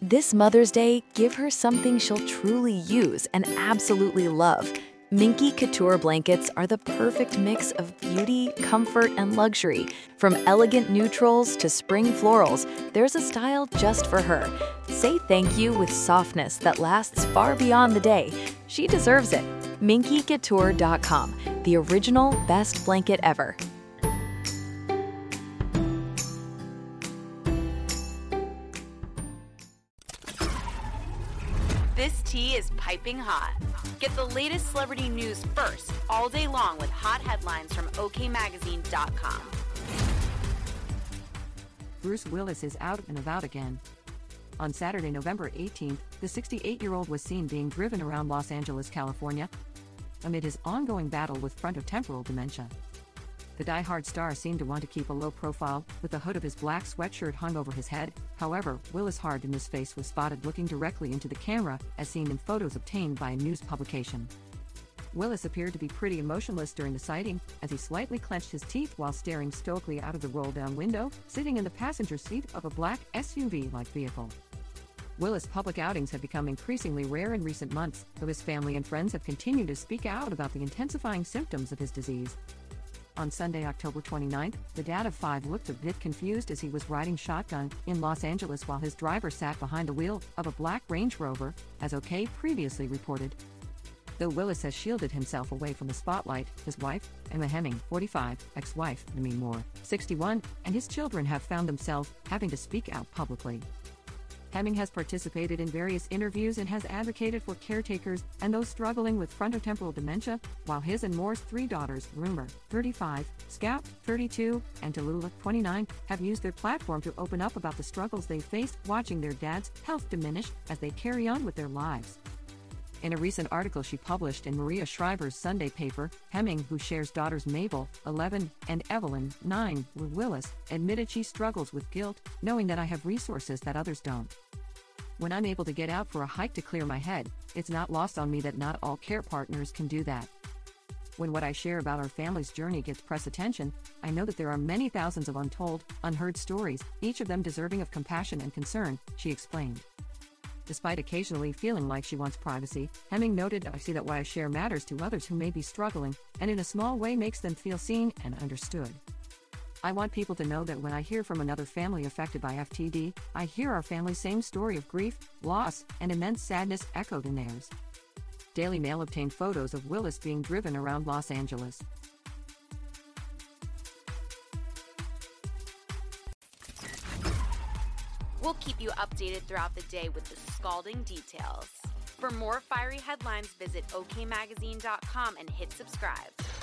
This Mother's Day, give her something she'll truly use and absolutely love. Minky Couture blankets are the perfect mix of beauty, comfort, and luxury. From elegant neutrals to spring florals, there's a style just for her. Say thank you with softness that lasts far beyond the day. She deserves it. MinkyCouture.com, the original best blanket ever. This tea is piping hot. Get the latest celebrity news first all day long with hot headlines from OKMagazine.com. Bruce Willis is out and about again. On Saturday, November 18th, the 68-year-old was seen being driven around Los Angeles, California, amid his ongoing battle with frontotemporal dementia. The die-hard star seemed to want to keep a low profile, with the hood of his black sweatshirt hung over his head. However, Willis' hard-in-his face was spotted looking directly into the camera, as seen in photos obtained by a news publication. Willis appeared to be pretty emotionless during the sighting, as he slightly clenched his teeth while staring stoically out of the roll-down window, sitting in the passenger seat of a black SUV-like vehicle. Willis' public outings have become increasingly rare in recent months, though his family and friends have continued to speak out about the intensifying symptoms of his disease. On Sunday, October 29th, the dad of 5 looked a bit confused as he was riding shotgun in Los Angeles while his driver sat behind the wheel of a black Range Rover, as OK previously reported. Though Willis has shielded himself away from the spotlight, his wife, Emma Heming, 45, ex-wife, Demi Moore, 61, and his children have found themselves having to speak out publicly. Heming has participated in various interviews and has advocated for caretakers and those struggling with frontotemporal dementia, while his and Moore's 3 daughters, Rumer, 35, Scout, 32, and Tallulah, 29, have used their platform to open up about the struggles they faced watching their dad's health diminish as they carry on with their lives. In a recent article she published in Maria Shriver's Sunday paper, Heming, who shares daughters Mabel, 11, and Evelyn, 9, with Willis, admitted she struggles with guilt, knowing that I have resources that others don't. When I'm able to get out for a hike to clear my head, it's not lost on me that not all care partners can do that. When what I share about our family's journey gets press attention, I know that there are many thousands of untold, unheard stories, each of them deserving of compassion and concern, she explained. Despite occasionally feeling like she wants privacy, Heming noted, I see that what I share matters to others who may be struggling, and in a small way makes them feel seen and understood. I want people to know that when I hear from another family affected by FTD, I hear our family's same story of grief, loss, and immense sadness echoed in theirs. Daily Mail obtained photos of Willis being driven around Los Angeles. We'll keep you updated throughout the day with the scalding details. For more fiery headlines, visit OKMagazine.com and hit subscribe.